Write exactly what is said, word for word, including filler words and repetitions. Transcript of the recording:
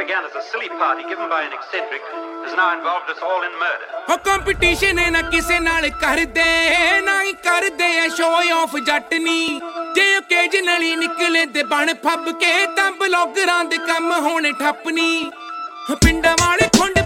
began as a silly party given by an eccentric has now involved us all in murder. ਹੋ competition ਨਾ ਕਿਸੇ ਨਾਲ ਕਰਦੇ ਨਾ ਹੀ ਕਰਦੇ ਐ ਸ਼ੋ ਆਫ ਜੱਟਨੀ ਜੇ ਓਕੇਜਨਲੀ ਨਿਕਲੇ ਤੇ ਬਣ ਫੱਬ ਕੇ ਤਾਂ ਬਲੌਗਰਾਂ ਦੇ ਕੰਮ ਹੋਣੇ ਠੱਪਨੀ ਪਿੰਡਾਂ ਵਾਲੇ